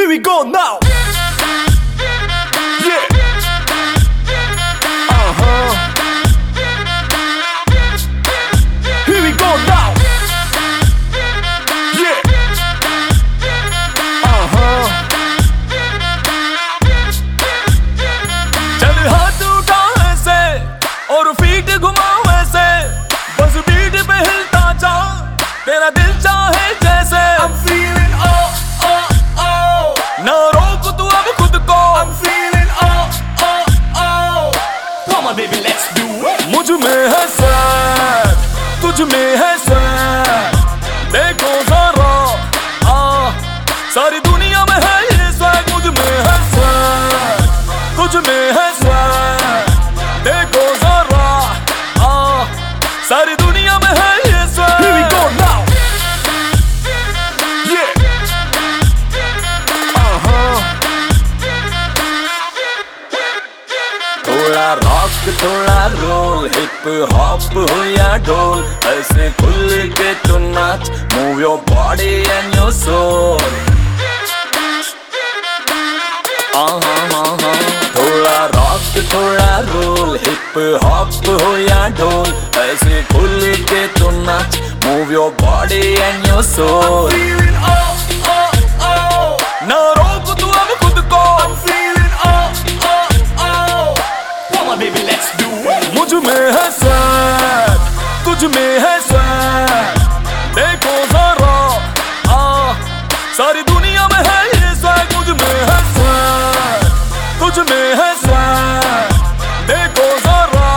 Here we go now. Yeah. Here we go now. Yeah. चल हाथ उठा ऐसे और फीट घुमाओ ऐसे, बस बीट पे हिलता जा, तेरा दिल चाहे जैसे। I'm feeling oh oh oh, ना रोक तू अब खुद को। I'm feeling oh oh oh, come on baby let's do it। मुझ में है स्वैग, तुझ में है स्वैग, देखो जरा सारी दुनिया में है ये स्वैग। मुझ में है स्वैग, तुझ में है स्वैग, देखो जरा सारी दुनिया में है ये swag. Here we go now. Yeah. थोड़ा रॉक थोड़ा रोल, हिप हॉप हो या ढोल, ऐसे खुल के तो नाच, move your body and your soul. थोड़ा रॉक थोड़ा रोल, हिप हॉप हो या ढोल, ऐसे खुल के तो नाच, move your body and your soul. ना रोक तू अब खुद को। I'm feeling oh oh oh, come on baby let's do it। मुझ में है स्वैग, तुझ में है स्वैग, देखो जरा सारी दुनिया में है ये स्वैग। मुझ में है स्वैग, तुझ में है स्वैग, देखो जरा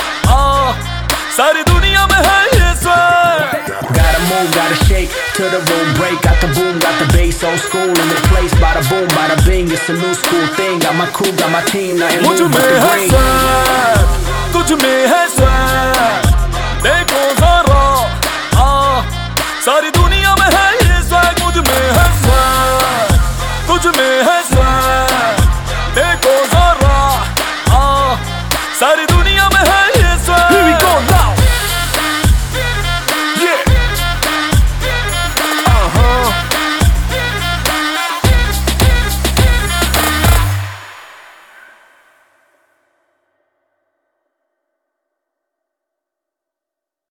सारी दुनिया में है ये swag. Gotta move, gotta shake till the room break. Got the boom, got the bass, old school in the place. Bada boom, bada bing, it's a new school thing. Got my crew, got my team, nothing मुझ new but में the है green. Swag, तुझ में है swag, देखो जरा सारी दुनिया में है ये स्वैग। मुझ में है स्वैग, तुझ में है स्वैग, देखो जरा सारी